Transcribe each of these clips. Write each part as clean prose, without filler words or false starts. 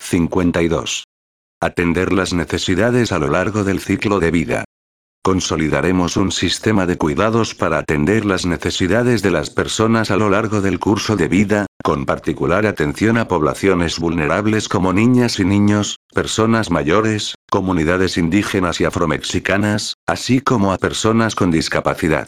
52. Atender las necesidades a lo largo del ciclo de vida. Consolidaremos un sistema de cuidados para atender las necesidades de las personas a lo largo del curso de vida, con particular atención a poblaciones vulnerables como niñas y niños, personas mayores, comunidades indígenas y afromexicanas, así como a personas con discapacidad.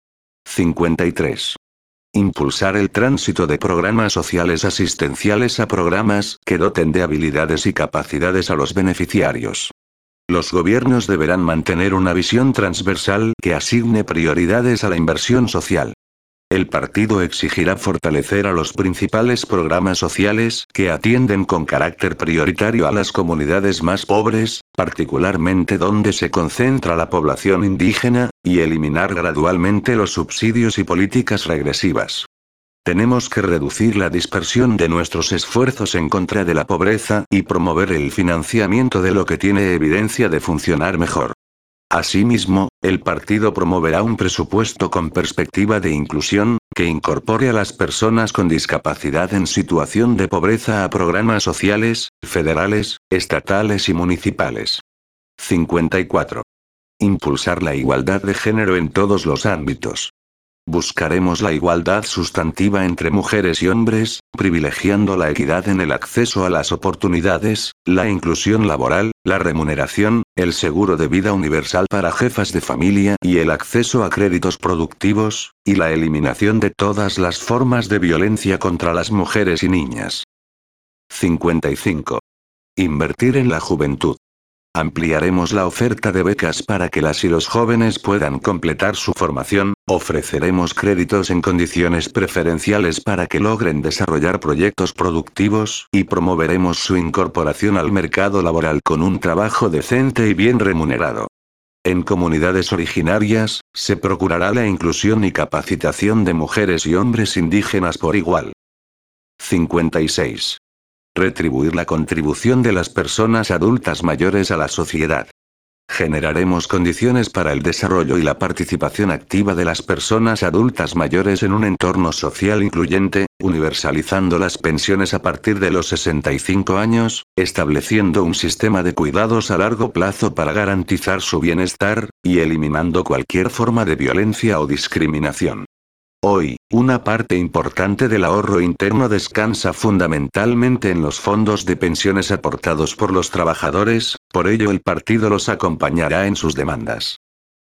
53. Impulsar el tránsito de programas sociales asistenciales a programas que doten de habilidades y capacidades a los beneficiarios. Los gobiernos deberán mantener una visión transversal que asigne prioridades a la inversión social. El partido exigirá fortalecer a los principales programas sociales que atienden con carácter prioritario a las comunidades más pobres, particularmente donde se concentra la población indígena, y eliminar gradualmente los subsidios y políticas regresivas. Tenemos que reducir la dispersión de nuestros esfuerzos en contra de la pobreza y promover el financiamiento de lo que tiene evidencia de funcionar mejor. Asimismo, el partido promoverá un presupuesto con perspectiva de inclusión, que incorpore a las personas con discapacidad en situación de pobreza a programas sociales, federales, estatales y municipales. 54. Impulsar la igualdad de género en todos los ámbitos. Buscaremos la igualdad sustantiva entre mujeres y hombres, privilegiando la equidad en el acceso a las oportunidades, la inclusión laboral, la remuneración, el seguro de vida universal para jefas de familia y el acceso a créditos productivos, y la eliminación de todas las formas de violencia contra las mujeres y niñas. 55. Invertir en la juventud. Ampliaremos la oferta de becas para que las y los jóvenes puedan completar su formación, ofreceremos créditos en condiciones preferenciales para que logren desarrollar proyectos productivos, y promoveremos su incorporación al mercado laboral con un trabajo decente y bien remunerado. En comunidades originarias, se procurará la inclusión y capacitación de mujeres y hombres indígenas por igual. 56. Retribuir la contribución de las personas adultas mayores a la sociedad. Generaremos condiciones para el desarrollo y la participación activa de las personas adultas mayores en un entorno social incluyente, universalizando las pensiones a partir de los 65 años, estableciendo un sistema de cuidados a largo plazo para garantizar su bienestar, y eliminando cualquier forma de violencia o discriminación. Hoy, una parte importante del ahorro interno descansa fundamentalmente en los fondos de pensiones aportados por los trabajadores, por ello el partido los acompañará en sus demandas.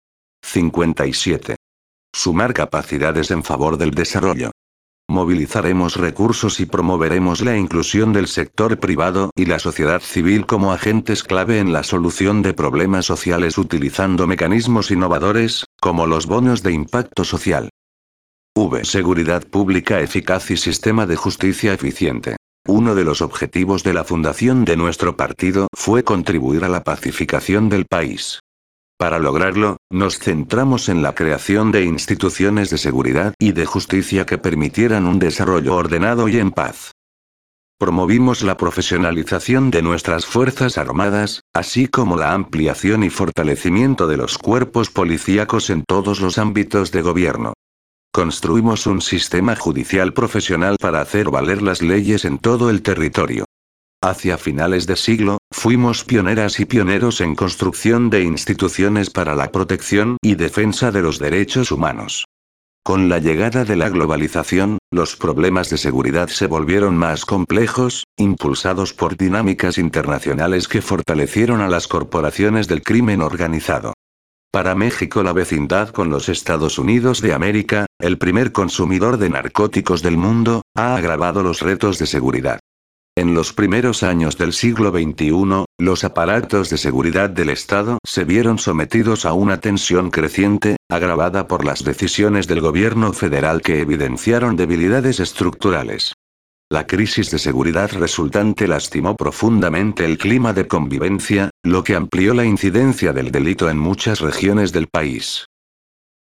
57. Sumar capacidades en favor del desarrollo. Movilizaremos recursos y promoveremos la inclusión del sector privado y la sociedad civil como agentes clave en la solución de problemas sociales utilizando mecanismos innovadores, como los bonos de impacto social. Seguridad pública eficaz y sistema de justicia eficiente. Uno de los objetivos de la fundación de nuestro partido fue contribuir a la pacificación del país. Para lograrlo, nos centramos en la creación de instituciones de seguridad y de justicia que permitieran un desarrollo ordenado y en paz. Promovimos la profesionalización de nuestras Fuerzas Armadas, así como la ampliación y fortalecimiento de los cuerpos policíacos en todos los ámbitos de gobierno. Construimos un sistema judicial profesional para hacer valer las leyes en todo el territorio. Hacia finales de siglo, fuimos pioneras y pioneros en construcción de instituciones para la protección y defensa de los derechos humanos. Con la llegada de la globalización, los problemas de seguridad se volvieron más complejos, impulsados por dinámicas internacionales que fortalecieron a las corporaciones del crimen organizado. Para México, la vecindad con los Estados Unidos de América, el primer consumidor de narcóticos del mundo, ha agravado los retos de seguridad. En los primeros años del siglo XXI, los aparatos de seguridad del Estado se vieron sometidos a una tensión creciente, agravada por las decisiones del gobierno federal que evidenciaron debilidades estructurales. La crisis de seguridad resultante lastimó profundamente el clima de convivencia, lo que amplió la incidencia del delito en muchas regiones del país.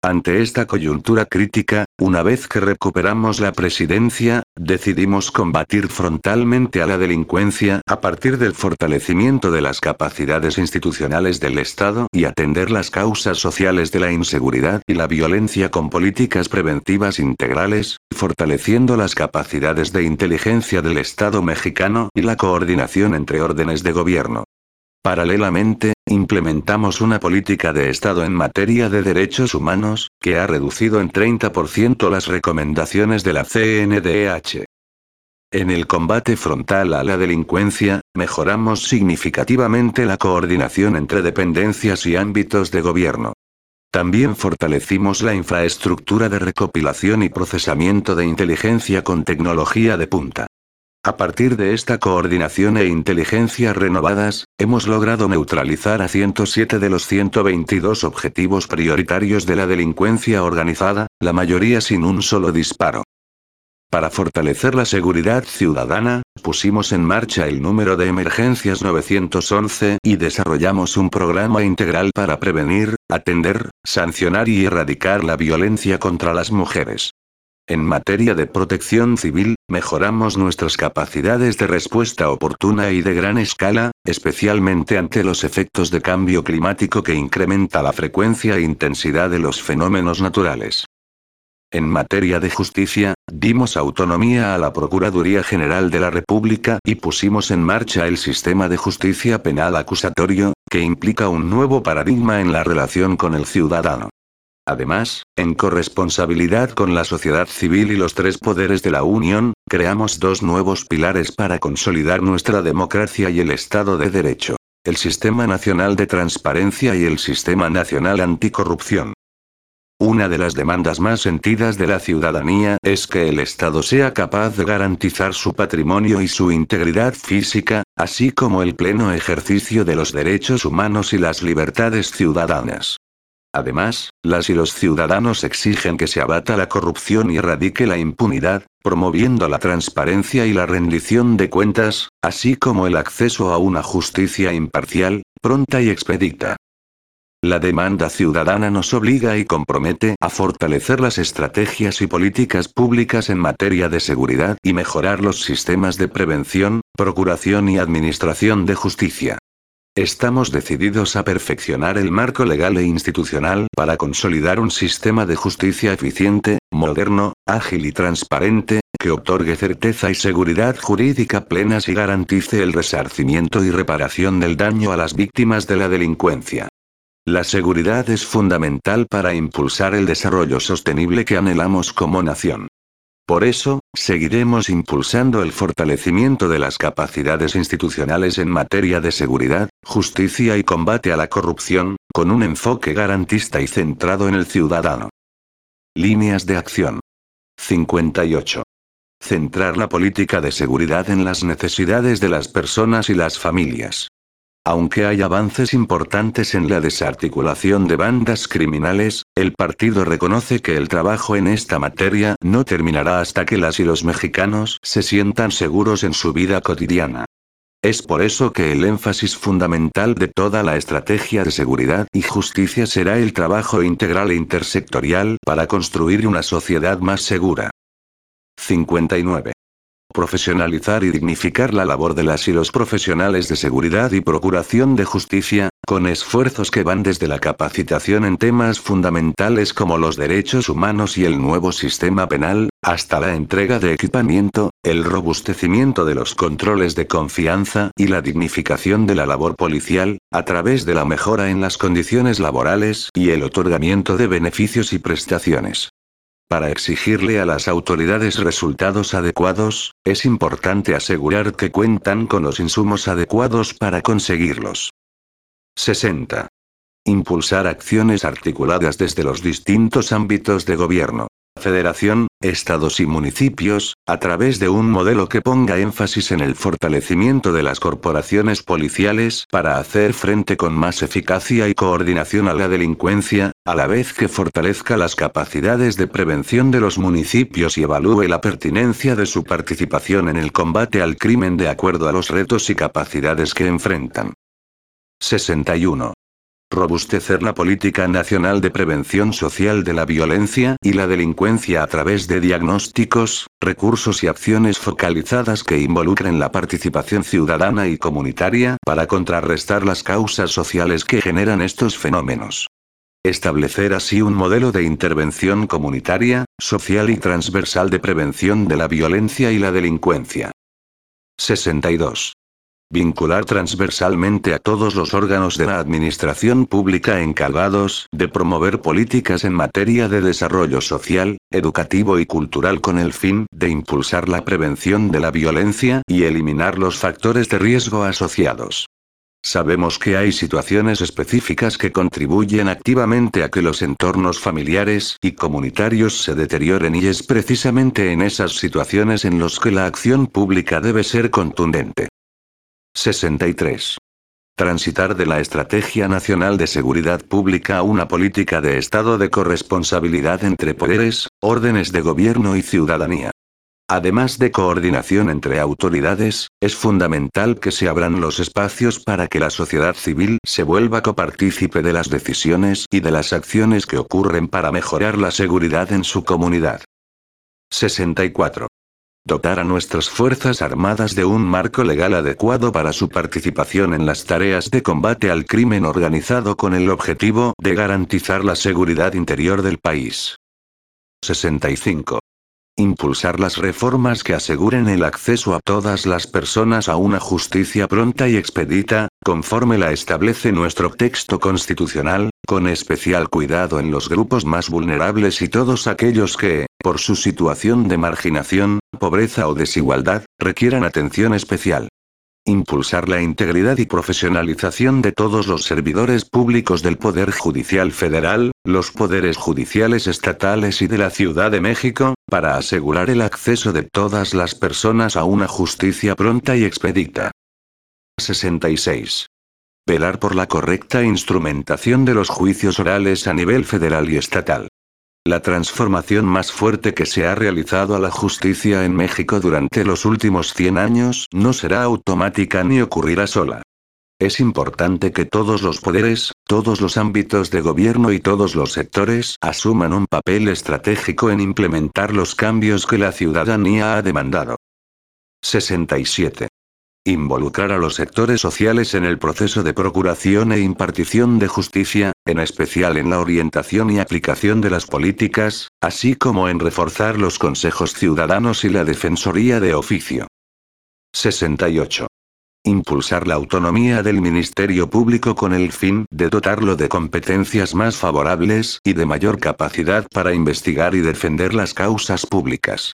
Ante esta coyuntura crítica, una vez que recuperamos la presidencia, decidimos combatir frontalmente a la delincuencia a partir del fortalecimiento de las capacidades institucionales del Estado y atender las causas sociales de la inseguridad y la violencia con políticas preventivas integrales, fortaleciendo las capacidades de inteligencia del Estado mexicano y la coordinación entre órdenes de gobierno. Paralelamente, implementamos una política de Estado en materia de derechos humanos, que ha reducido en 30% las recomendaciones de la CNDH. En el combate frontal a la delincuencia, mejoramos significativamente la coordinación entre dependencias y ámbitos de gobierno. También fortalecimos la infraestructura de recopilación y procesamiento de inteligencia con tecnología de punta. A partir de esta coordinación e inteligencia renovadas, hemos logrado neutralizar a 107 de los 122 objetivos prioritarios de la delincuencia organizada, la mayoría sin un solo disparo. Para fortalecer la seguridad ciudadana, pusimos en marcha el número de emergencias 911 y desarrollamos un programa integral para prevenir, atender, sancionar y erradicar la violencia contra las mujeres. En materia de protección civil, mejoramos nuestras capacidades de respuesta oportuna y de gran escala, especialmente ante los efectos de cambio climático que incrementa la frecuencia e intensidad de los fenómenos naturales. En materia de justicia, dimos autonomía a la Procuraduría General de la República y pusimos en marcha el sistema de justicia penal acusatorio, que implica un nuevo paradigma en la relación con el ciudadano. Además, en corresponsabilidad con la sociedad civil y los tres poderes de la Unión, creamos dos nuevos pilares para consolidar nuestra democracia y el Estado de Derecho: el Sistema Nacional de Transparencia y el Sistema Nacional Anticorrupción. Una de las demandas más sentidas de la ciudadanía es que el Estado sea capaz de garantizar su patrimonio y su integridad física, así como el pleno ejercicio de los derechos humanos y las libertades ciudadanas. Además, las y los ciudadanos exigen que se abata la corrupción y erradique la impunidad, promoviendo la transparencia y la rendición de cuentas, así como el acceso a una justicia imparcial, pronta y expedita. La demanda ciudadana nos obliga y compromete a fortalecer las estrategias y políticas públicas en materia de seguridad y mejorar los sistemas de prevención, procuración y administración de justicia. Estamos decididos a perfeccionar el marco legal e institucional para consolidar un sistema de justicia eficiente, moderno, ágil y transparente, que otorgue certeza y seguridad jurídica plenas y garantice el resarcimiento y reparación del daño a las víctimas de la delincuencia. La seguridad es fundamental para impulsar el desarrollo sostenible que anhelamos como nación. Por eso, seguiremos impulsando el fortalecimiento de las capacidades institucionales en materia de seguridad, justicia y combate a la corrupción, con un enfoque garantista y centrado en el ciudadano. Líneas de acción. 58. Centrar la política de seguridad en las necesidades de las personas y las familias. Aunque hay avances importantes en la desarticulación de bandas criminales, el partido reconoce que el trabajo en esta materia no terminará hasta que las y los mexicanos se sientan seguros en su vida cotidiana. Es por eso que el énfasis fundamental de toda la estrategia de seguridad y justicia será el trabajo integral e intersectorial para construir una sociedad más segura. 59. Profesionalizar y dignificar la labor de las y los profesionales de seguridad y procuración de justicia, con esfuerzos que van desde la capacitación en temas fundamentales como los derechos humanos y el nuevo sistema penal, hasta la entrega de equipamiento, el robustecimiento de los controles de confianza y la dignificación de la labor policial, a través de la mejora en las condiciones laborales y el otorgamiento de beneficios y prestaciones. Para exigirle a las autoridades resultados adecuados, es importante asegurar que cuentan con los insumos adecuados para conseguirlos. 60. Impulsar acciones articuladas desde los distintos ámbitos de gobierno, Federación, estados y municipios, a través de un modelo que ponga énfasis en el fortalecimiento de las corporaciones policiales para hacer frente con más eficacia y coordinación a la delincuencia, a la vez que fortalezca las capacidades de prevención de los municipios y evalúe la pertinencia de su participación en el combate al crimen de acuerdo a los retos y capacidades que enfrentan. 61. Robustecer la política nacional de prevención social de la violencia y la delincuencia a través de diagnósticos, recursos y acciones focalizadas que involucren la participación ciudadana y comunitaria para contrarrestar las causas sociales que generan estos fenómenos. Establecer así un modelo de intervención comunitaria, social y transversal de prevención de la violencia y la delincuencia. 62. Vincular transversalmente a todos los órganos de la administración pública encargados de promover políticas en materia de desarrollo social, educativo y cultural con el fin de impulsar la prevención de la violencia y eliminar los factores de riesgo asociados. Sabemos que hay situaciones específicas que contribuyen activamente a que los entornos familiares y comunitarios se deterioren y es precisamente en esas situaciones en las que la acción pública debe ser contundente. 63. Transitar de la Estrategia Nacional de Seguridad Pública a una política de Estado de corresponsabilidad entre poderes, órdenes de gobierno y ciudadanía. Además de coordinación entre autoridades, es fundamental que se abran los espacios para que la sociedad civil se vuelva copartícipe de las decisiones y de las acciones que ocurren para mejorar la seguridad en su comunidad. 64. Dotar a nuestras Fuerzas Armadas de un marco legal adecuado para su participación en las tareas de combate al crimen organizado con el objetivo de garantizar la seguridad interior del país. 65. Impulsar las reformas que aseguren el acceso a todas las personas a una justicia pronta y expedita, conforme la establece nuestro texto constitucional, con especial cuidado en los grupos más vulnerables y todos aquellos que, por su situación de marginación, pobreza o desigualdad, requieran atención especial. Impulsar la integridad y profesionalización de todos los servidores públicos del Poder Judicial Federal, los poderes judiciales estatales y de la Ciudad de México, para asegurar el acceso de todas las personas a una justicia pronta y expedita. 66. Velar por la correcta instrumentación de los juicios orales a nivel federal y estatal. La transformación más fuerte que se ha realizado a la justicia en México durante los últimos 100 años no será automática ni ocurrirá sola. Es importante que todos los poderes, todos los ámbitos de gobierno y todos los sectores asuman un papel estratégico en implementar los cambios que la ciudadanía ha demandado. 67. Involucrar a los sectores sociales en el proceso de procuración e impartición de justicia, en especial en la orientación y aplicación de las políticas, así como en reforzar los consejos ciudadanos y la defensoría de oficio. 68. Impulsar la autonomía del Ministerio Público con el fin de dotarlo de competencias más favorables y de mayor capacidad para investigar y defender las causas públicas.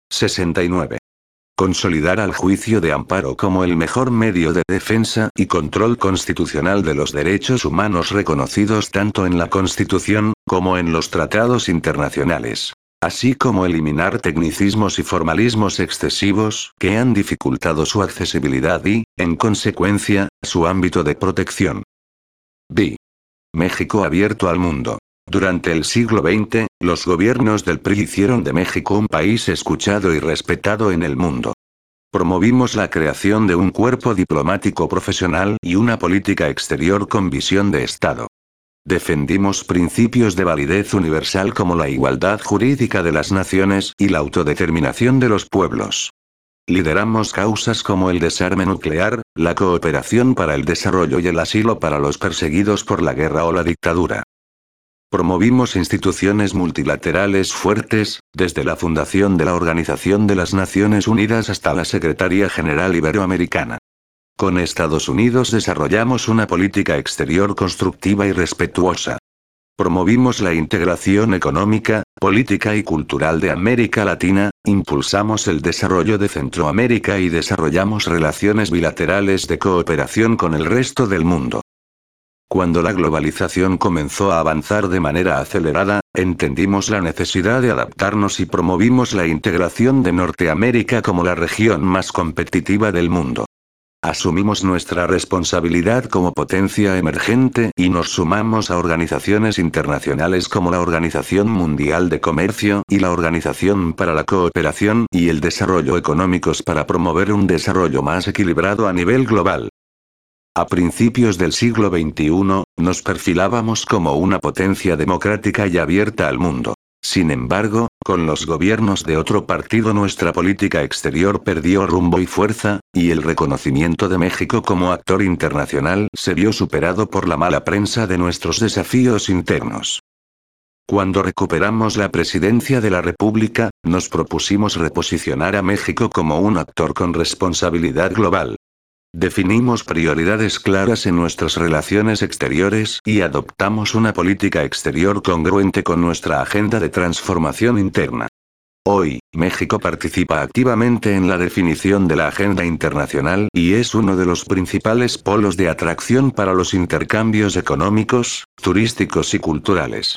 69. Consolidar al juicio de amparo como el mejor medio de defensa y control constitucional de los derechos humanos reconocidos tanto en la Constitución, como en los tratados internacionales. Así como eliminar tecnicismos y formalismos excesivos que han dificultado su accesibilidad y, en consecuencia, su ámbito de protección. B. México abierto al mundo. Durante el siglo XX, los gobiernos del PRI hicieron de México un país escuchado y respetado en el mundo. Promovimos la creación de un cuerpo diplomático profesional y una política exterior con visión de Estado. Defendimos principios de validez universal como la igualdad jurídica de las naciones y la autodeterminación de los pueblos. Lideramos causas como el desarme nuclear, la cooperación para el desarrollo y el asilo para los perseguidos por la guerra o la dictadura. Promovimos instituciones multilaterales fuertes, desde la fundación de la Organización de las Naciones Unidas hasta la Secretaría General Iberoamericana. Con Estados Unidos desarrollamos una política exterior constructiva y respetuosa. Promovimos la integración económica, política y cultural de América Latina, impulsamos el desarrollo de Centroamérica y desarrollamos relaciones bilaterales de cooperación con el resto del mundo. Cuando la globalización comenzó a avanzar de manera acelerada, entendimos la necesidad de adaptarnos y promovimos la integración de Norteamérica como la región más competitiva del mundo. Asumimos nuestra responsabilidad como potencia emergente y nos sumamos a organizaciones internacionales como la Organización Mundial de Comercio y la Organización para la Cooperación y el Desarrollo Económicos para promover un desarrollo más equilibrado a nivel global. A principios del siglo XXI, nos perfilábamos como una potencia democrática y abierta al mundo. Sin embargo, con los gobiernos de otro partido nuestra política exterior perdió rumbo y fuerza, y el reconocimiento de México como actor internacional se vio superado por la mala prensa de nuestros desafíos internos. Cuando recuperamos la presidencia de la República, nos propusimos reposicionar a México como un actor con responsabilidad global. Definimos prioridades claras en nuestras relaciones exteriores y adoptamos una política exterior congruente con nuestra agenda de transformación interna. Hoy, México participa activamente en la definición de la agenda internacional y es uno de los principales polos de atracción para los intercambios económicos, turísticos y culturales.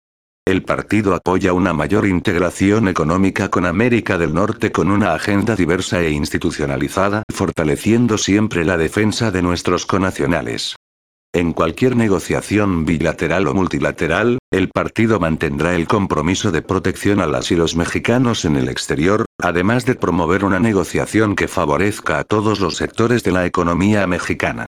El partido apoya una mayor integración económica con América del Norte con una agenda diversa e institucionalizada, fortaleciendo siempre la defensa de nuestros connacionales. En cualquier negociación bilateral o multilateral, el partido mantendrá el compromiso de protección a las y los mexicanos en el exterior, además de promover una negociación que favorezca a todos los sectores de la economía mexicana.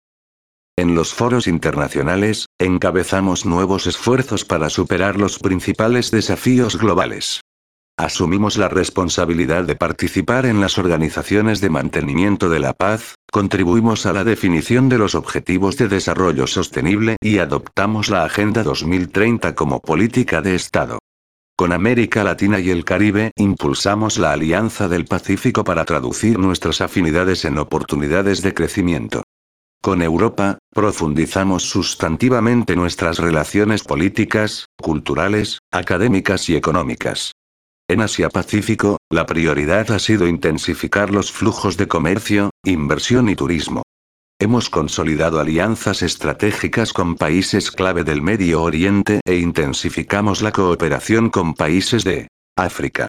En los foros internacionales, encabezamos nuevos esfuerzos para superar los principales desafíos globales. Asumimos la responsabilidad de participar en las organizaciones de mantenimiento de la paz, contribuimos a la definición de los Objetivos de Desarrollo Sostenible y adoptamos la Agenda 2030 como política de Estado. Con América Latina y el Caribe impulsamos la Alianza del Pacífico para traducir nuestras afinidades en oportunidades de crecimiento. Con Europa, profundizamos sustantivamente nuestras relaciones políticas, culturales, académicas y económicas. En Asia-Pacífico, la prioridad ha sido intensificar los flujos de comercio, inversión y turismo. Hemos consolidado alianzas estratégicas con países clave del Medio Oriente e intensificamos la cooperación con países de África.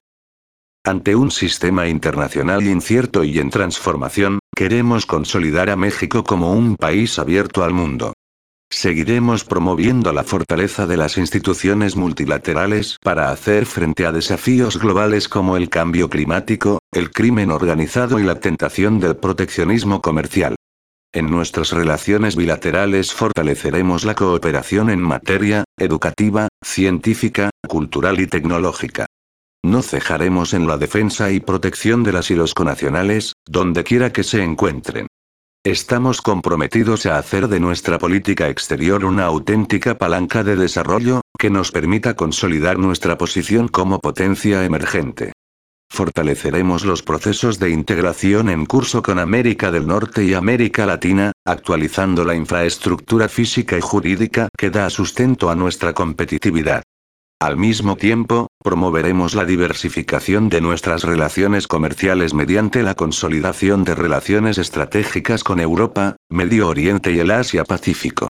Ante un sistema internacional incierto y en transformación, queremos consolidar a México como un país abierto al mundo. Seguiremos promoviendo la fortaleza de las instituciones multilaterales para hacer frente a desafíos globales como el cambio climático, el crimen organizado y la tentación del proteccionismo comercial. En nuestras relaciones bilaterales fortaleceremos la cooperación en materia educativa, científica, cultural y tecnológica. No cejaremos en la defensa y protección de las y los connacionales, donde quiera que se encuentren. Estamos comprometidos a hacer de nuestra política exterior una auténtica palanca de desarrollo, que nos permita consolidar nuestra posición como potencia emergente. Fortaleceremos los procesos de integración en curso con América del Norte y América Latina, actualizando la infraestructura física y jurídica que da sustento a nuestra competitividad. Al mismo tiempo, promoveremos la diversificación de nuestras relaciones comerciales mediante la consolidación de relaciones estratégicas con Europa, Medio Oriente y el Asia-Pacífico.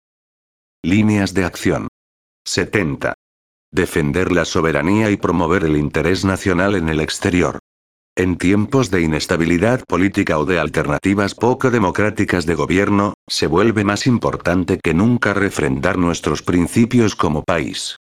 Líneas de acción. 70. Defender la soberanía y promover el interés nacional en el exterior. En tiempos de inestabilidad política o de alternativas poco democráticas de gobierno, se vuelve más importante que nunca refrendar nuestros principios como país.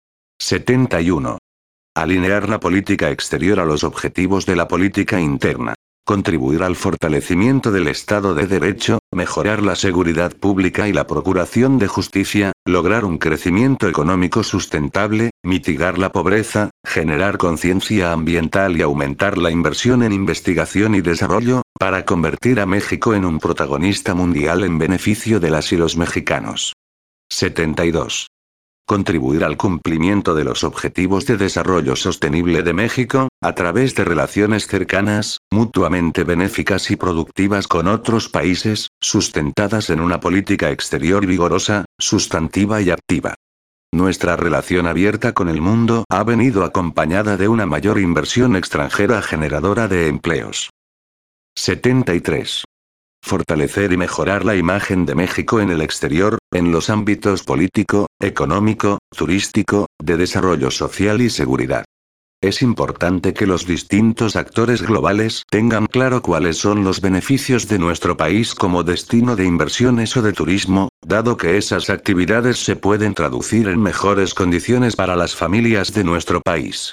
71. Alinear la política exterior a los objetivos de la política interna. Contribuir al fortalecimiento del Estado de Derecho, mejorar la seguridad pública y la procuración de justicia, lograr un crecimiento económico sustentable, mitigar la pobreza, generar conciencia ambiental y aumentar la inversión en investigación y desarrollo, para convertir a México en un protagonista mundial en beneficio de las y los mexicanos. 72. Contribuir al cumplimiento de los Objetivos de Desarrollo Sostenible de México, a través de relaciones cercanas, mutuamente benéficas y productivas con otros países, sustentadas en una política exterior vigorosa, sustantiva y activa. Nuestra relación abierta con el mundo ha venido acompañada de una mayor inversión extranjera generadora de empleos. 73. Fortalecer y mejorar la imagen de México en el exterior, en los ámbitos político, económico, turístico, de desarrollo social y seguridad. Es importante que los distintos actores globales tengan claro cuáles son los beneficios de nuestro país como destino de inversiones o de turismo, dado que esas actividades se pueden traducir en mejores condiciones para las familias de nuestro país.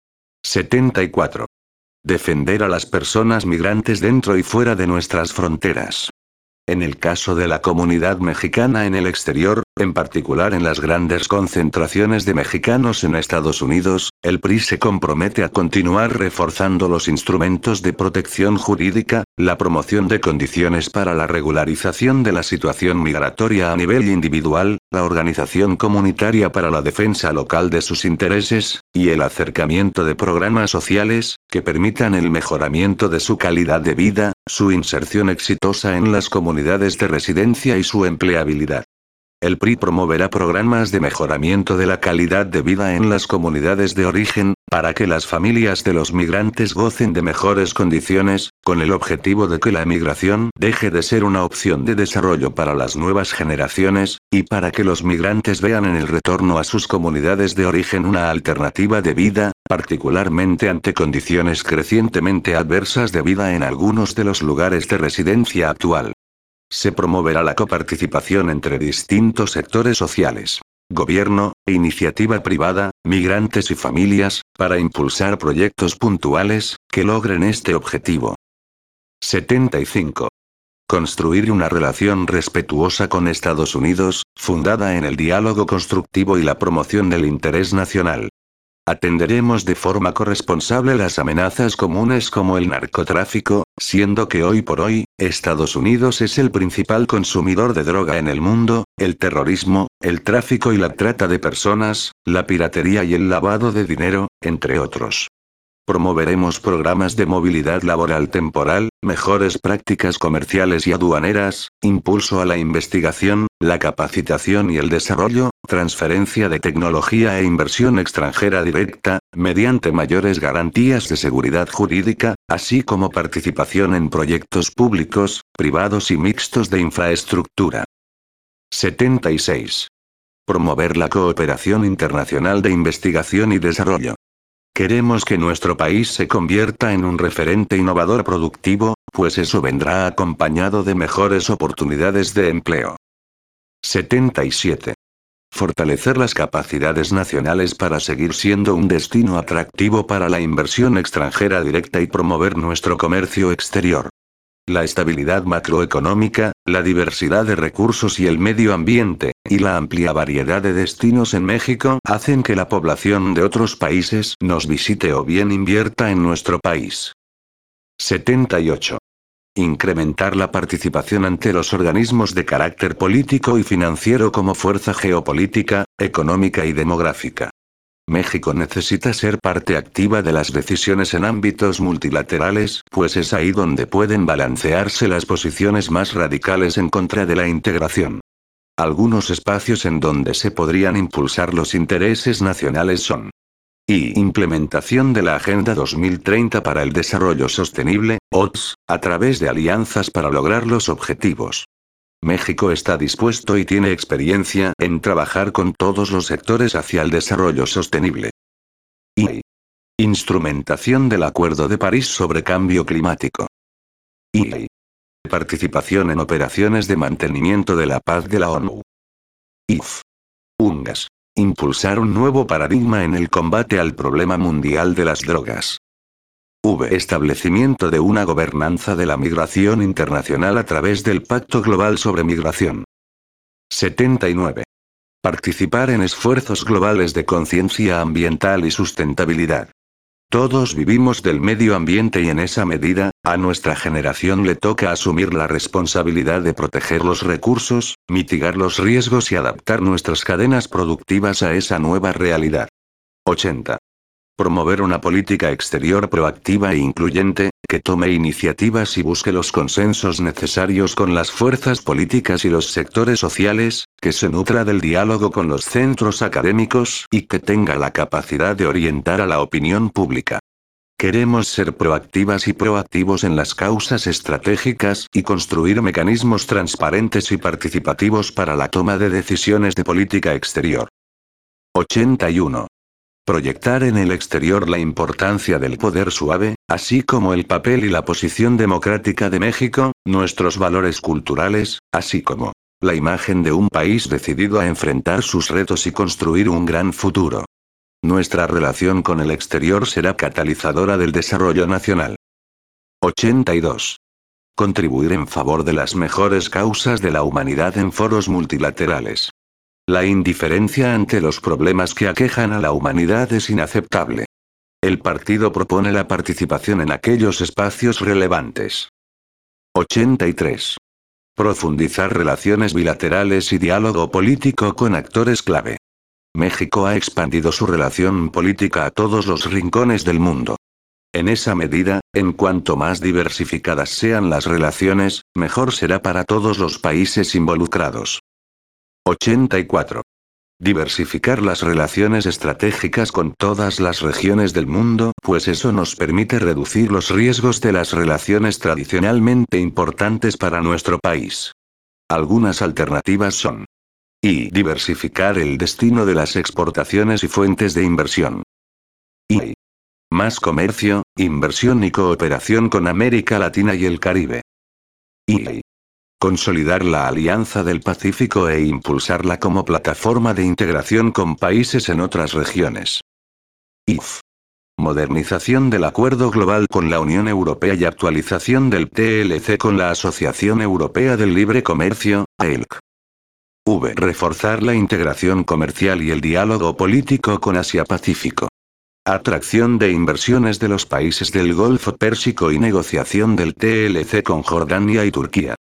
74. Defender a las personas migrantes dentro y fuera de nuestras fronteras. En el caso de la comunidad mexicana en el exterior, en particular en las grandes concentraciones de mexicanos en Estados Unidos, el PRI se compromete a continuar reforzando los instrumentos de protección jurídica, la promoción de condiciones para la regularización de la situación migratoria a nivel individual, la organización comunitaria para la defensa local de sus intereses, y el acercamiento de programas sociales, que permitan el mejoramiento de su calidad de vida, su inserción exitosa en las comunidades de residencia y su empleabilidad. El PRI promoverá programas de mejoramiento de la calidad de vida en las comunidades de origen, para que las familias de los migrantes gocen de mejores condiciones, con el objetivo de que la emigración deje de ser una opción de desarrollo para las nuevas generaciones, y para que los migrantes vean en el retorno a sus comunidades de origen una alternativa de vida, particularmente ante condiciones crecientemente adversas de vida en algunos de los lugares de residencia actual. Se promoverá la coparticipación entre distintos sectores sociales, gobierno, iniciativa privada, migrantes y familias, para impulsar proyectos puntuales, que logren este objetivo. 75. Construir una relación respetuosa con Estados Unidos, fundada en el diálogo constructivo y la promoción del interés nacional. Atenderemos de forma corresponsable las amenazas comunes como el narcotráfico, siendo que hoy por hoy, Estados Unidos es el principal consumidor de droga en el mundo, el terrorismo, el tráfico y la trata de personas, la piratería y el lavado de dinero, entre otros. Promoveremos programas de movilidad laboral temporal, mejores prácticas comerciales y aduaneras, impulso a la investigación, la capacitación y el desarrollo, transferencia de tecnología e inversión extranjera directa, mediante mayores garantías de seguridad jurídica, así como participación en proyectos públicos, privados y mixtos de infraestructura. 76. Promover la cooperación internacional de investigación y desarrollo. Queremos que nuestro país se convierta en un referente innovador productivo, pues eso vendrá acompañado de mejores oportunidades de empleo. 77. Fortalecer las capacidades nacionales para seguir siendo un destino atractivo para la inversión extranjera directa y promover nuestro comercio exterior. La estabilidad macroeconómica, la diversidad de recursos y el medio ambiente, y la amplia variedad de destinos en México hacen que la población de otros países nos visite o bien invierta en nuestro país. 78. Incrementar la participación ante los organismos de carácter político y financiero como fuerza geopolítica, económica y demográfica. México necesita ser parte activa de las decisiones en ámbitos multilaterales, pues es ahí donde pueden balancearse las posiciones más radicales en contra de la integración. Algunos espacios en donde se podrían impulsar los intereses nacionales son: implementación de la Agenda 2030 para el Desarrollo Sostenible, ODS, a través de alianzas para lograr los objetivos. México está dispuesto y tiene experiencia en trabajar con todos los sectores hacia el desarrollo sostenible. Instrumentación del Acuerdo de París sobre Cambio Climático. Participación en operaciones de mantenimiento de la paz de la ONU. UNGAS. Impulsar un nuevo paradigma en el combate al problema mundial de las drogas. Establecimiento de una gobernanza de la migración internacional a través del Pacto Global sobre Migración. 79. Participar en esfuerzos globales de conciencia ambiental y sustentabilidad. Todos vivimos del medio ambiente y en esa medida, a nuestra generación le toca asumir la responsabilidad de proteger los recursos, mitigar los riesgos y adaptar nuestras cadenas productivas a esa nueva realidad. 80. Promover una política exterior proactiva e incluyente, que tome iniciativas y busque los consensos necesarios con las fuerzas políticas y los sectores sociales, que se nutra del diálogo con los centros académicos y que tenga la capacidad de orientar a la opinión pública. Queremos ser proactivas y proactivos en las causas estratégicas y construir mecanismos transparentes y participativos para la toma de decisiones de política exterior. 81. Proyectar en el exterior la importancia del poder suave, así como el papel y la posición democrática de México, nuestros valores culturales, así como la imagen de un país decidido a enfrentar sus retos y construir un gran futuro. Nuestra relación con el exterior será catalizadora del desarrollo nacional. 82. Contribuir en favor de las mejores causas de la humanidad en foros multilaterales. La indiferencia ante los problemas que aquejan a la humanidad es inaceptable. El partido propone la participación en aquellos espacios relevantes. 83. Profundizar relaciones bilaterales y diálogo político con actores clave. México ha expandido su relación política a todos los rincones del mundo. En esa medida, en cuanto más diversificadas sean las relaciones, mejor será para todos los países involucrados. 84. Diversificar las relaciones estratégicas con todas las regiones del mundo, pues eso nos permite reducir los riesgos de las relaciones tradicionalmente importantes para nuestro país. Algunas alternativas son: y diversificar el destino de las exportaciones y fuentes de inversión. Y más comercio, inversión y cooperación con América Latina y el Caribe. Y consolidar la Alianza del Pacífico e impulsarla como plataforma de integración con países en otras regiones. IF. Modernización del Acuerdo Global con la Unión Europea y actualización del TLC con la Asociación Europea del Libre Comercio, AELC. V. Reforzar la integración comercial y el diálogo político con Asia-Pacífico. Atracción de inversiones de los países del Golfo Pérsico y negociación del TLC con Jordania y Turquía.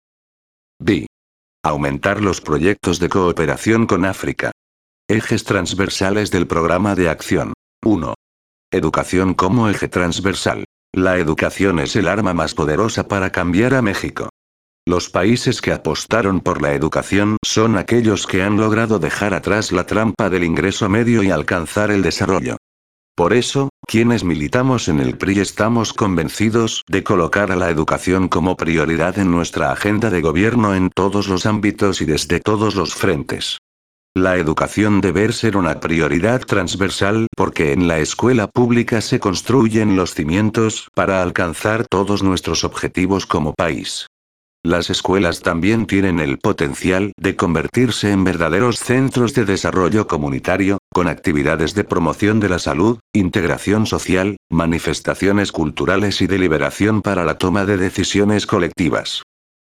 B. Aumentar los proyectos de cooperación con África. Ejes transversales del programa de acción. 1. Educación como eje transversal. La educación es el arma más poderosa para cambiar a México. Los países que apostaron por la educación son aquellos que han logrado dejar atrás la trampa del ingreso medio y alcanzar el desarrollo. Por eso, quienes militamos en el PRI estamos convencidos de colocar a la educación como prioridad en nuestra agenda de gobierno en todos los ámbitos y desde todos los frentes. La educación debe ser una prioridad transversal porque en la escuela pública se construyen los cimientos para alcanzar todos nuestros objetivos como país. Las escuelas también tienen el potencial de convertirse en verdaderos centros de desarrollo comunitario, con actividades de promoción de la salud, integración social, manifestaciones culturales y deliberación para la toma de decisiones colectivas.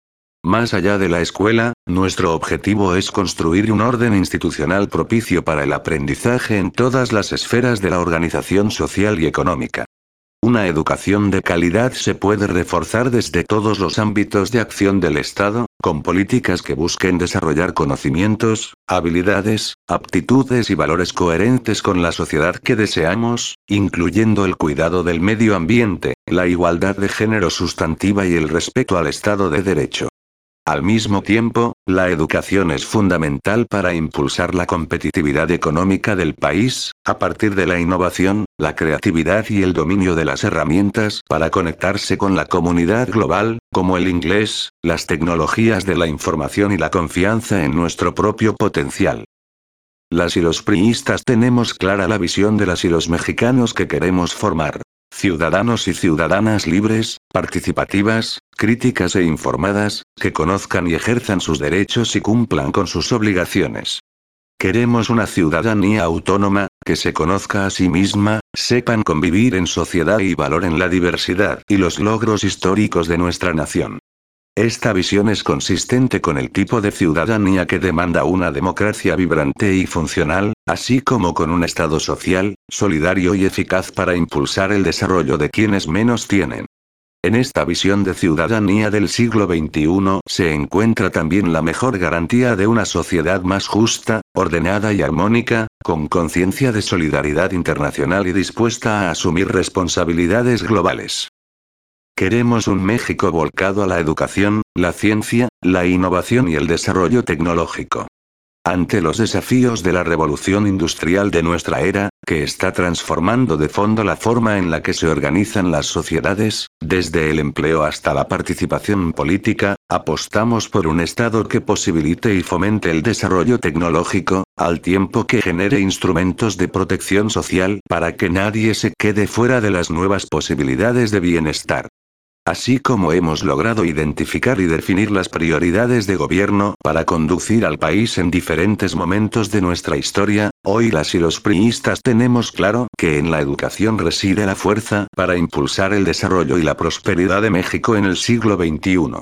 Más allá de la escuela, nuestro objetivo es construir un orden institucional propicio para el aprendizaje en todas las esferas de la organización social y económica. Una educación de calidad se puede reforzar desde todos los ámbitos de acción del Estado, con políticas que busquen desarrollar conocimientos, habilidades, aptitudes y valores coherentes con la sociedad que deseamos, incluyendo el cuidado del medio ambiente, la igualdad de género sustantiva y el respeto al Estado de Derecho. Al mismo tiempo, la educación es fundamental para impulsar la competitividad económica del país, a partir de la innovación, la creatividad y el dominio de las herramientas para conectarse con la comunidad global, como el inglés, las tecnologías de la información y la confianza en nuestro propio potencial. Las y los priistas tenemos clara la visión de las y los mexicanos que queremos formar. Ciudadanos y ciudadanas libres, participativas, críticas e informadas, que conozcan y ejerzan sus derechos y cumplan con sus obligaciones. Queremos una ciudadanía autónoma, que se conozca a sí misma, sepan convivir en sociedad y valoren la diversidad y los logros históricos de nuestra nación. Esta visión es consistente con el tipo de ciudadanía que demanda una democracia vibrante y funcional, así como con un Estado social, solidario y eficaz para impulsar el desarrollo de quienes menos tienen. En esta visión de ciudadanía del siglo XXI se encuentra también la mejor garantía de una sociedad más justa, ordenada y armónica, con conciencia de solidaridad internacional y dispuesta a asumir responsabilidades globales. Queremos un México volcado a la educación, la ciencia, la innovación y el desarrollo tecnológico. Ante los desafíos de la revolución industrial de nuestra era, que está transformando de fondo la forma en la que se organizan las sociedades, desde el empleo hasta la participación política, apostamos por un Estado que posibilite y fomente el desarrollo tecnológico, al tiempo que genere instrumentos de protección social para que nadie se quede fuera de las nuevas posibilidades de bienestar. Así como hemos logrado identificar y definir las prioridades de gobierno para conducir al país en diferentes momentos de nuestra historia, hoy las y los priistas tenemos claro que en la educación reside la fuerza para impulsar el desarrollo y la prosperidad de México en el siglo XXI.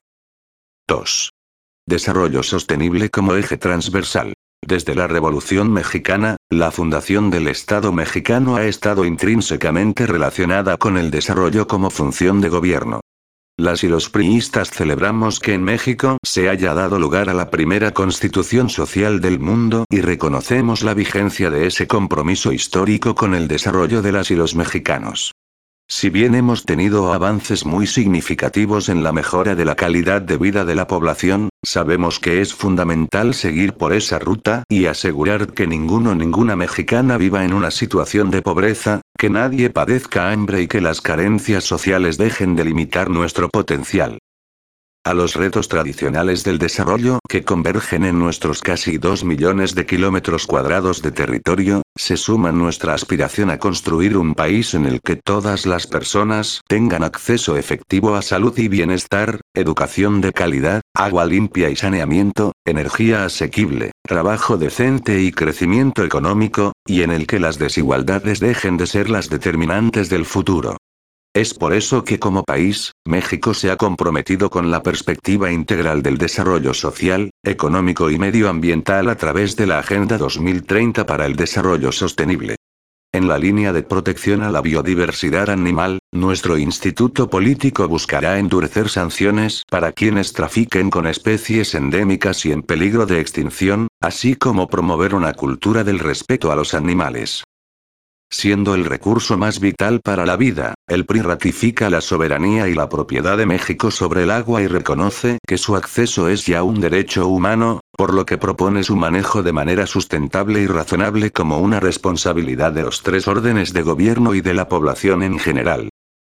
2. Desarrollo sostenible como eje transversal. Desde la Revolución Mexicana, la fundación del Estado mexicano ha estado intrínsecamente relacionada con el desarrollo como función de gobierno. Las y los priistas celebramos que en México se haya dado lugar a la primera constitución social del mundo y reconocemos la vigencia de ese compromiso histórico con el desarrollo de las y los mexicanos. Si bien hemos tenido avances muy significativos en la mejora de la calidad de vida de la población, sabemos que es fundamental seguir por esa ruta y asegurar que ninguno o ninguna mexicana viva en una situación de pobreza, que nadie padezca hambre y que las carencias sociales dejen de limitar nuestro potencial. A los retos tradicionales del desarrollo que convergen en nuestros casi 2 millones de kilómetros cuadrados de territorio, se suma nuestra aspiración a construir un país en el que todas las personas tengan acceso efectivo a salud y bienestar, educación de calidad, agua limpia y saneamiento, energía asequible, trabajo decente y crecimiento económico, y en el que las desigualdades dejen de ser las determinantes del futuro. Es por eso que como país, México se ha comprometido con la perspectiva integral del desarrollo social, económico y medioambiental a través de la Agenda 2030 para el Desarrollo Sostenible. En la línea de protección a la biodiversidad animal, nuestro instituto político buscará endurecer sanciones para quienes trafiquen con especies endémicas y en peligro de extinción, así como promover una cultura del respeto a los animales. Siendo el recurso más vital para la vida, el PRI ratifica la soberanía y la propiedad de México sobre el agua y reconoce que su acceso es ya un derecho humano, por lo que propone su manejo de manera sustentable y razonable como una responsabilidad de los tres órdenes de gobierno y de la población en general.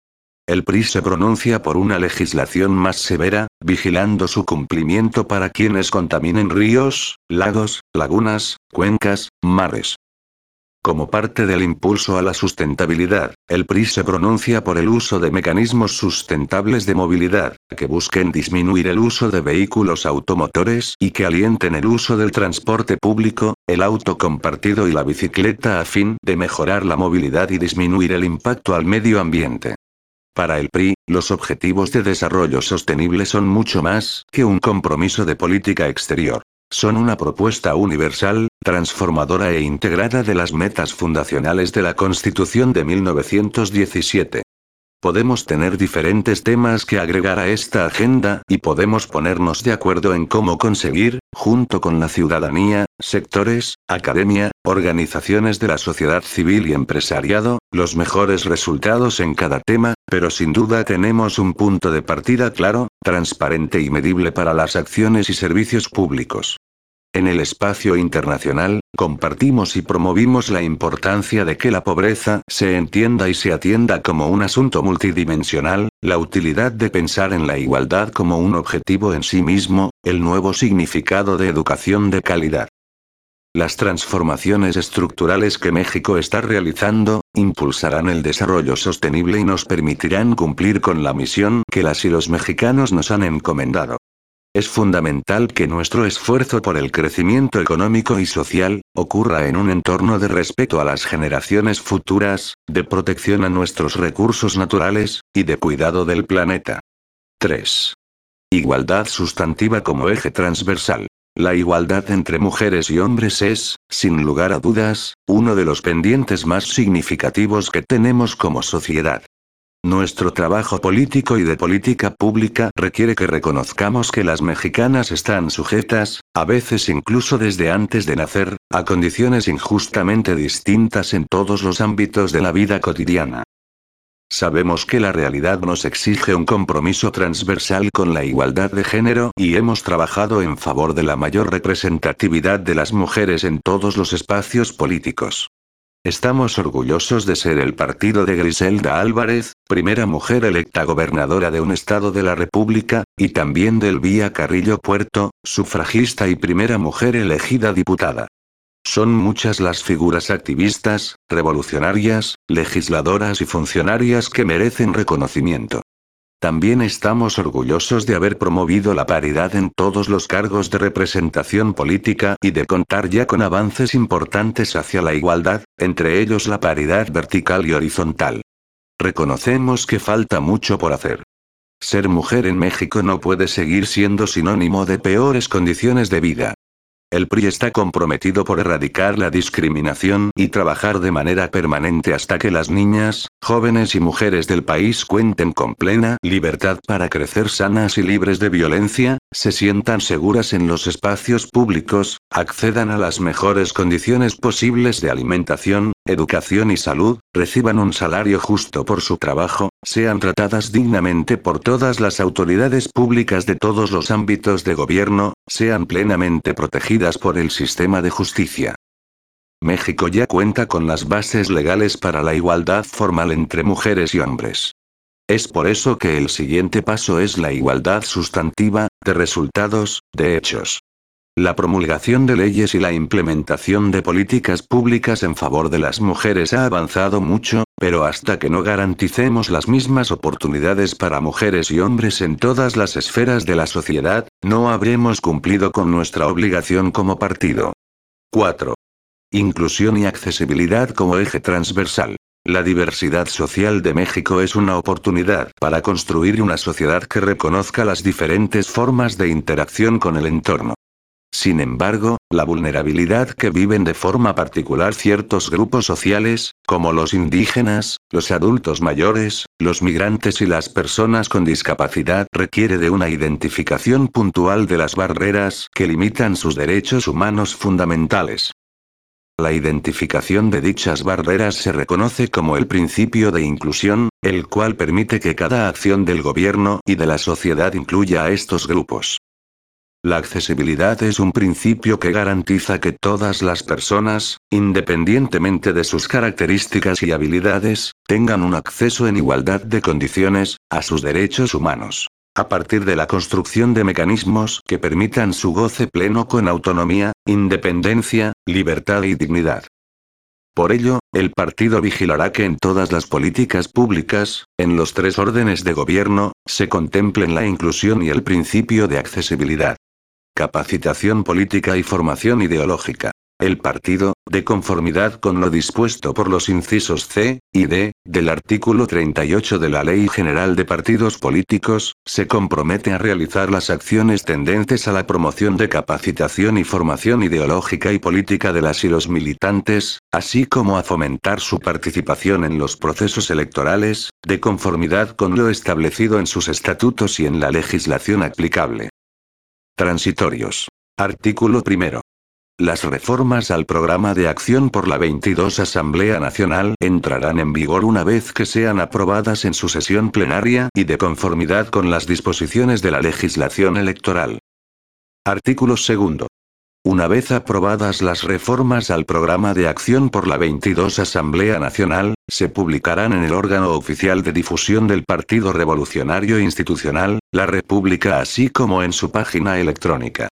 El PRI se pronuncia por una legislación más severa, vigilando su cumplimiento para quienes contaminen ríos, lagos, lagunas, cuencas, mares. Como parte del impulso a la sustentabilidad, el PRI se pronuncia por el uso de mecanismos sustentables de movilidad, que busquen disminuir el uso de vehículos automotores y que alienten el uso del transporte público, el auto compartido y la bicicleta a fin de mejorar la movilidad y disminuir el impacto al medio ambiente. Para el PRI, los objetivos de desarrollo sostenible son mucho más que un compromiso de política exterior. Son una propuesta universal, transformadora e integrada de las metas fundacionales de la Constitución de 1917. Podemos tener diferentes temas que agregar a esta agenda, y podemos ponernos de acuerdo en cómo conseguir, junto con la ciudadanía, sectores, academia, organizaciones de la sociedad civil y empresariado, los mejores resultados en cada tema, pero sin duda tenemos un punto de partida claro, transparente y medible para las acciones y servicios públicos. En el espacio internacional, compartimos y promovimos la importancia de que la pobreza se entienda y se atienda como un asunto multidimensional, la utilidad de pensar en la igualdad como un objetivo en sí mismo, el nuevo significado de educación de calidad. Las transformaciones estructurales que México está realizando, impulsarán el desarrollo sostenible y nos permitirán cumplir con la misión que las y los mexicanos nos han encomendado. Es fundamental que nuestro esfuerzo por el crecimiento económico y social ocurra en un entorno de respeto a las generaciones futuras, de protección a nuestros recursos naturales, y de cuidado del planeta. 3. Igualdad sustantiva como eje transversal. La igualdad entre mujeres y hombres es, sin lugar a dudas, uno de los pendientes más significativos que tenemos como sociedad. Nuestro trabajo político y de política pública requiere que reconozcamos que las mexicanas están sujetas, a veces incluso desde antes de nacer, a condiciones injustamente distintas en todos los ámbitos de la vida cotidiana. Sabemos que la realidad nos exige un compromiso transversal con la igualdad de género y hemos trabajado en favor de la mayor representatividad de las mujeres en todos los espacios políticos. Estamos orgullosos de ser el partido de Griselda Álvarez, primera mujer electa gobernadora de un estado de la República, y también de Elvia Carrillo Puerto, sufragista y primera mujer elegida diputada. Son muchas las figuras activistas, revolucionarias, legisladoras y funcionarias que merecen reconocimiento. También estamos orgullosos de haber promovido la paridad en todos los cargos de representación política y de contar ya con avances importantes hacia la igualdad, entre ellos la paridad vertical y horizontal. Reconocemos que falta mucho por hacer. Ser mujer en México no puede seguir siendo sinónimo de peores condiciones de vida. El PRI está comprometido por erradicar la discriminación y trabajar de manera permanente hasta que las niñas, jóvenes y mujeres del país cuenten con plena libertad para crecer sanas y libres de violencia, se sientan seguras en los espacios públicos, accedan a las mejores condiciones posibles de alimentación, educación y salud, reciban un salario justo por su trabajo, sean tratadas dignamente por todas las autoridades públicas de todos los ámbitos de gobierno, sean plenamente protegidas por el sistema de justicia. México ya cuenta con las bases legales para la igualdad formal entre mujeres y hombres. Es por eso que el siguiente paso es la igualdad sustantiva, de resultados, de hechos. La promulgación de leyes y la implementación de políticas públicas en favor de las mujeres ha avanzado mucho, pero hasta que no garanticemos las mismas oportunidades para mujeres y hombres en todas las esferas de la sociedad, no habremos cumplido con nuestra obligación como partido. 4. Inclusión y accesibilidad como eje transversal. La diversidad social de México es una oportunidad para construir una sociedad que reconozca las diferentes formas de interacción con el entorno. Sin embargo, la vulnerabilidad que viven de forma particular ciertos grupos sociales, como los indígenas, los adultos mayores, los migrantes y las personas con discapacidad, requiere de una identificación puntual de las barreras que limitan sus derechos humanos fundamentales. La identificación de dichas barreras se reconoce como el principio de inclusión, el cual permite que cada acción del gobierno y de la sociedad incluya a estos grupos. La accesibilidad es un principio que garantiza que todas las personas, independientemente de sus características y habilidades, tengan un acceso en igualdad de condiciones a sus derechos humanos, a partir de la construcción de mecanismos que permitan su goce pleno con autonomía, independencia, libertad y dignidad. Por ello, el partido vigilará que en todas las políticas públicas, en los 3 órdenes de gobierno, se contemplen la inclusión y el principio de accesibilidad. Capacitación política y formación ideológica. El partido, de conformidad con lo dispuesto por los incisos C y D, del artículo 38 de la Ley General de Partidos Políticos, se compromete a realizar las acciones tendentes a la promoción de capacitación y formación ideológica y política de las y los militantes, así como a fomentar su participación en los procesos electorales, de conformidad con lo establecido en sus estatutos y en la legislación aplicable. Transitorios. Artículo 1. Las reformas al Programa de Acción por la 22 Asamblea Nacional entrarán en vigor una vez que sean aprobadas en su sesión plenaria y de conformidad con las disposiciones de la legislación electoral. Artículo 2. Una vez aprobadas las reformas al Programa de Acción por la 22 Asamblea Nacional, se publicarán en el órgano oficial de difusión del Partido Revolucionario Institucional, La República, así como en su página electrónica.